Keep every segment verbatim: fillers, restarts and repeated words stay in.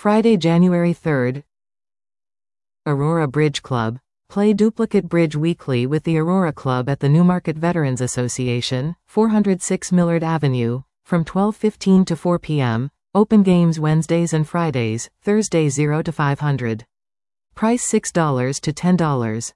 Friday, January third. Aurora Bridge Club. Play duplicate bridge weekly with the Aurora Club at the Newmarket Veterans Association, four oh six Millard Avenue, from twelve fifteen to four p m Open games Wednesdays and Fridays, Thursdays zero to five hundred. Price six dollars to ten dollars.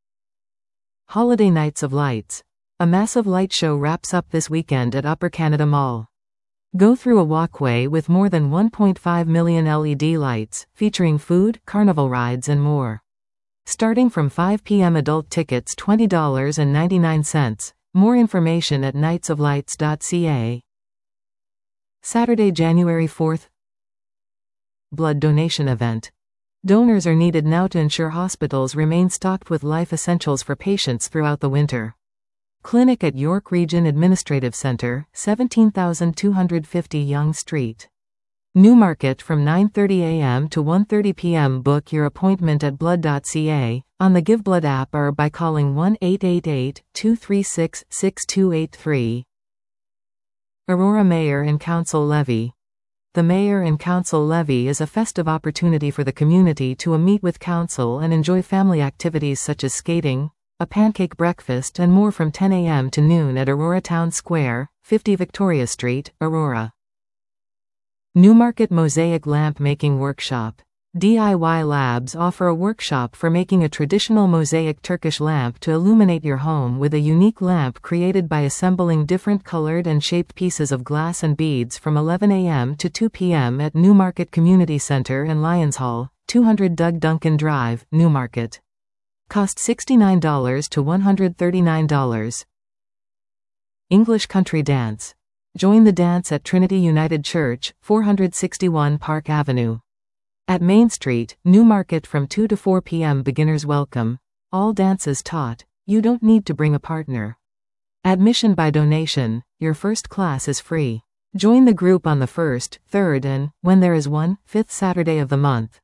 Holiday Nights of Lights. A massive light show wraps up this weekend at Upper Canada Mall. Go through a walkway with more than one point five million L E D lights, featuring food, carnival rides and more. Starting from five p m Adult tickets twenty dollars and ninety-nine cents. More information at nights of lights dot c a. Saturday, January fourth. Blood donation event. Donors are needed now to ensure hospitals remain stocked with life essentials for patients throughout the winter. Clinic at York Region Administrative Centre, seventeen thousand two hundred fifty Yonge Street. Newmarket from nine thirty a m to one thirty p m Book your appointment at blood dot c a, on the Give Blood app or by calling one eight eight eight, two three six, six two eight three. Aurora Mayor and Council Levy. The Mayor and Council Levy is a festive opportunity for the community to meet with council and enjoy family activities such as skating, a pancake breakfast and more from ten a m to noon at Aurora Town Square, fifty Victoria Street, Aurora. Newmarket Mosaic Lamp Making Workshop. D I Y Labs offer a workshop for making a traditional mosaic Turkish lamp to illuminate your home with a unique lamp created by assembling different colored and shaped pieces of glass and beads from eleven a m to two p m at Newmarket Community Centre and Lions Hall, two hundred Doug Duncan Drive, Newmarket. Cost sixty-nine dollars to one hundred thirty-nine dollars. English Country Dance. Join the dance at Trinity United Church, four sixty-one Park Avenue. At Main Street, Newmarket from two to four p m Beginners welcome. All dances taught. You don't need to bring a partner. Admission by donation. Your first class is free. Join the group on the first, third and, when there is one, fifth Saturday of the month.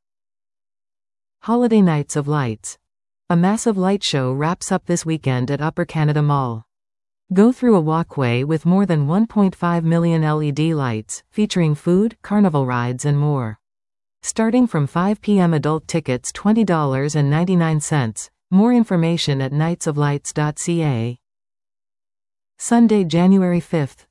Holiday Nights of Lights. A massive light show wraps up this weekend at Upper Canada Mall. Go through a walkway with more than one point five million L E D lights, featuring food, carnival rides and more. Starting from five p m Adult tickets twenty dollars and ninety-nine cents. More information at nights of lights dot c a. Sunday, January fifth.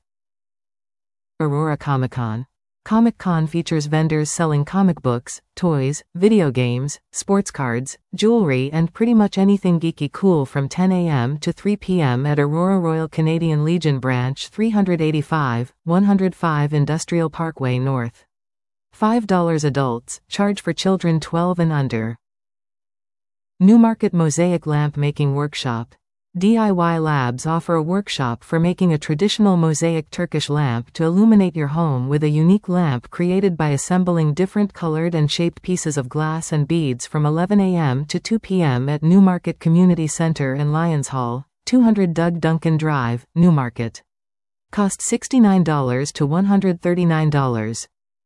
Aurora Comic Con. Comic Con features vendors selling comic books, toys, video games, sports cards, jewelry and pretty much anything geeky cool from ten a m to three p m at Aurora Royal Canadian Legion Branch three eighty-five, one oh five Industrial Parkway North. five dollars adults, charge for children twelve and under. Newmarket Mosaic Lamp Making Workshop. D I Y Labs offer a workshop for making a traditional mosaic Turkish lamp to illuminate your home with a unique lamp created by assembling different colored and shaped pieces of glass and beads from eleven a m to two p m at Newmarket Community Centre and Lions Hall, two hundred Doug Duncan Drive, Newmarket. Cost sixty-nine dollars to one hundred thirty-nine dollars.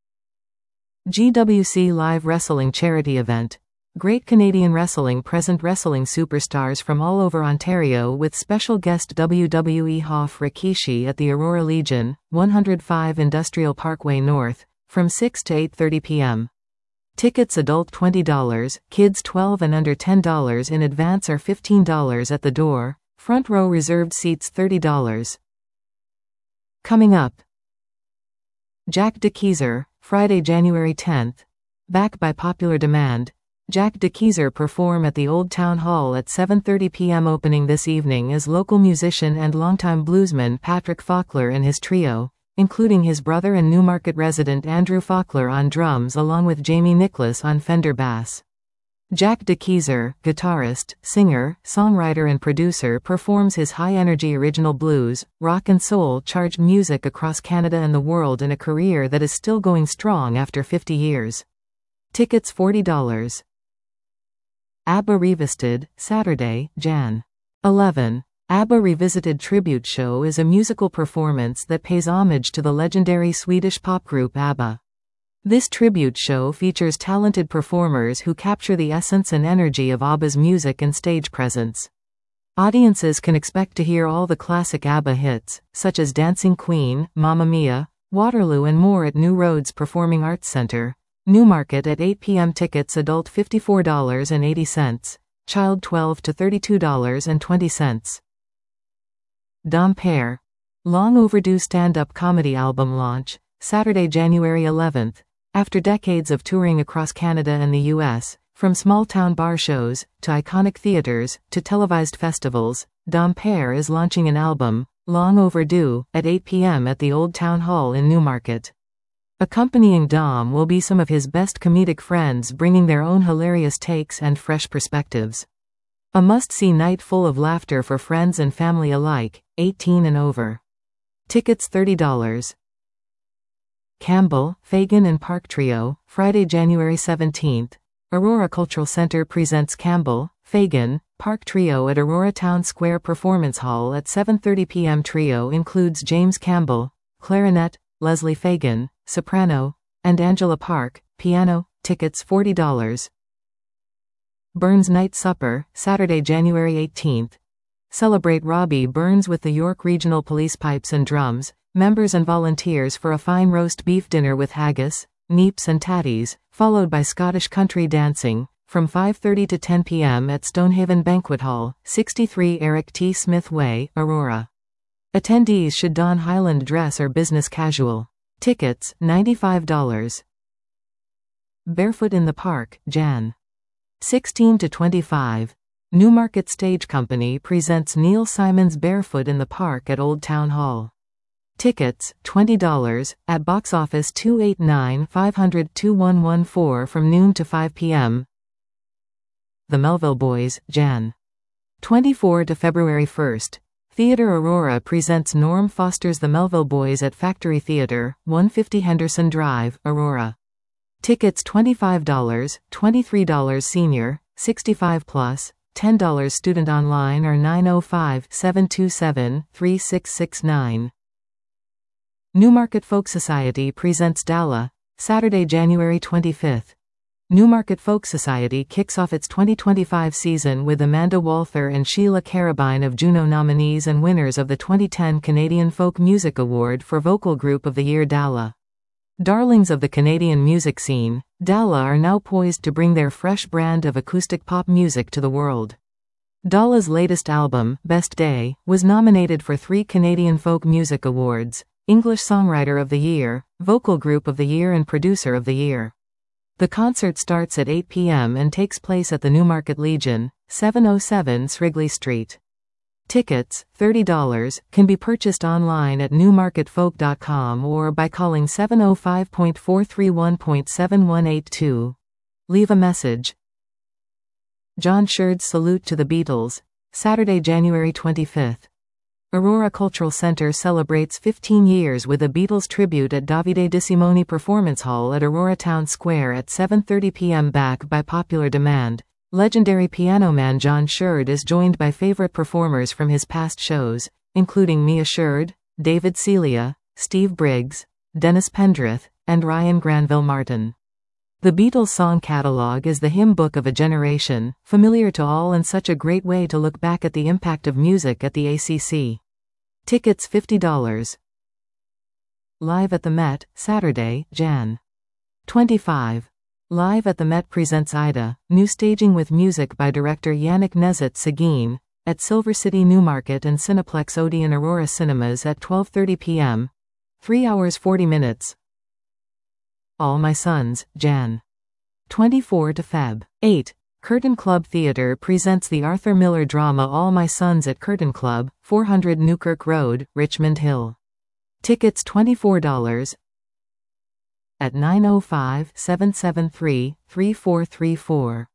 G W C Live Wrestling Charity Event. Great Canadian Wrestling present wrestling superstars from all over Ontario with special guest W W E Hoff Rikishi at the Aurora Legion, one oh five Industrial Parkway North, from six to eight thirty p m Tickets adult twenty dollars, kids twelve and under ten dollars in advance or fifteen dollars at the door, front row reserved seats thirty dollars. Coming up. Jack DeKeyser, Friday, January tenth. Back by popular demand. Jack DeKeyser perform at the Old Town Hall at seven thirty p m Opening this evening is local musician and longtime bluesman Patrick Faulkner and his trio, including his brother and Newmarket resident Andrew Faulkner on drums along with Jamie Nicholas on Fender bass. Jack DeKeyser, guitarist, singer, songwriter and producer, performs his high-energy original blues, rock and soul-charged music across Canada and the world in a career that is still going strong after fifty years. Tickets forty dollars. ABBA Revisited, Saturday, January eleventh. ABBA Revisited Tribute Show is a musical performance that pays homage to the legendary Swedish pop group ABBA. This tribute show features talented performers who capture the essence and energy of ABBA's music and stage presence. Audiences can expect to hear all the classic ABBA hits, such as Dancing Queen, Mamma Mia, Waterloo and more at New Roads Performing Arts Centre, Newmarket at eight p m Tickets adult fifty-four dollars and eighty cents, child twelve to thirty-two dollars and twenty cents. Dom Pare. Long overdue stand-up comedy album launch, Saturday, January eleventh. After decades of touring across Canada and the U S, from small-town bar shows, to iconic theaters, to televised festivals, Dom Pare is launching an album, Long Overdue, at eight p m at the Old Town Hall in Newmarket. Accompanying Dom will be some of his best comedic friends bringing their own hilarious takes and fresh perspectives. A must-see night full of laughter for friends and family alike, eighteen and over. Tickets thirty dollars. Campbell, Fagan and Park Trio, Friday, January seventeenth. Aurora Cultural Center presents Campbell, Fagan, Park Trio at Aurora Town Square Performance Hall at seven thirty p m Trio includes James Campbell, clarinet, Leslie Fagan, soprano, and Angela Park, piano. Tickets forty dollars. Burns Night Supper, Saturday, January eighteenth. Celebrate Robbie Burns with the York Regional Police Pipes and Drums, members and volunteers for a fine roast beef dinner with haggis, neeps and tatties, followed by Scottish country dancing, from five thirty to ten p m at Stonehaven Banquet Hall, sixty-three Eric T. Smith Way, Aurora. Attendees should don Highland dress or business casual. Tickets, ninety-five dollars. Barefoot in the Park, January sixteenth to twenty-fifth. Newmarket Stage Company presents Neil Simon's Barefoot in the Park at Old Town Hall. Tickets, twenty dollars, at box office two eight nine five hundred two one one four from noon to five p m The Melville Boys, January twenty-fourth to February first. Theatre Aurora presents Norm Foster's The Melville Boys at Factory Theatre, one fifty Henderson Drive, Aurora. Tickets twenty-five dollars, twenty-three dollars senior, sixty-five plus, ten dollars student online or nine oh five, seven two seven, three six six nine. Newmarket Folk Society presents Dalla, Saturday, January twenty-fifth. Newmarket Folk Society kicks off its twenty twenty-five season with Amanda Walther and Sheila Carabine of Juno nominees and winners of the twenty ten Canadian Folk Music Award for Vocal Group of the Year Dalla. Darlings of the Canadian music scene, Dalla are now poised to bring their fresh brand of acoustic pop music to the world. Dalla's latest album, Best Day, was nominated for three Canadian Folk Music Awards: English Songwriter of the Year, Vocal Group of the Year and Producer of the Year. The concert starts at eight p m and takes place at the Newmarket Legion, seven oh seven Srigley Street. Tickets, thirty dollars, can be purchased online at newmarket folk dot com or by calling seven oh five, four three one, seven one eight two. Leave a message. John Sherd's Salute to the Beatles, Saturday, January twenty-fifth. Aurora Cultural Center celebrates fifteen years with a Beatles tribute at Davide DeSimone Performance Hall at Aurora Town Square at seven thirty p m Back by popular demand. Legendary piano man John Sherd is joined by favorite performers from his past shows, including Mia Sherd, David Celia, Steve Briggs, Dennis Pendrith, and Ryan Granville Martin. The Beatles song catalog is the hymn book of a generation, familiar to all and such a great way to look back at the impact of music at the A C C. Tickets fifty dollars. Live at the Met, Saturday, January twenty-fifth. Live at the Met presents Ida, new staging with music by director Yannick Nezet-Seguin, at Silver City Newmarket and Cineplex Odeon Aurora Cinemas at twelve thirty p m three hours forty minutes. All My Sons, January twenty-fourth to February eighth. Curtain Club Theatre presents the Arthur Miller drama All My Sons at Curtain Club, four hundred Newkirk Road, Richmond Hill. Tickets twenty-four dollars. At nine oh five, seven seven three, three four three four.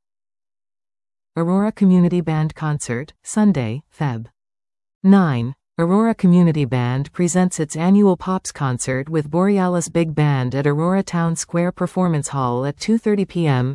Aurora Community Band Concert, Sunday, February ninth. Aurora Community Band presents its annual Pops concert with Borealis Big Band at Aurora Town Square Performance Hall at two thirty p m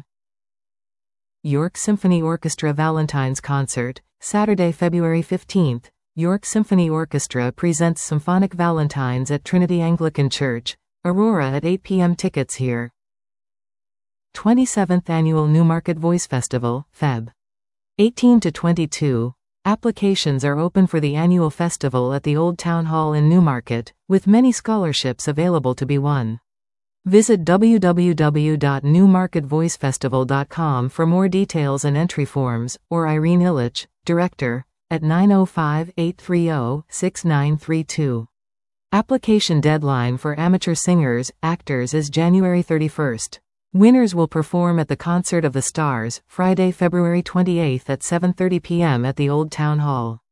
York Symphony Orchestra Valentine's Concert, Saturday, February fifteenth. York Symphony Orchestra presents Symphonic Valentines at Trinity Anglican Church, Aurora at eight p m Tickets here. twenty-seventh Annual Newmarket Voice Festival, February eighteenth to twenty-second. Applications are open for the annual festival at the Old Town Hall in Newmarket, with many scholarships available to be won. Visit w w w dot newmarket voice festival dot com for more details and entry forms, or Irene Illich, Director, at nine oh five, eight three oh, six nine three two. Application deadline for amateur singers, actors is January thirty-first. Winners will perform at the Concert of the Stars, Friday, February twenty-eighth at seven thirty p m at the Old Town Hall.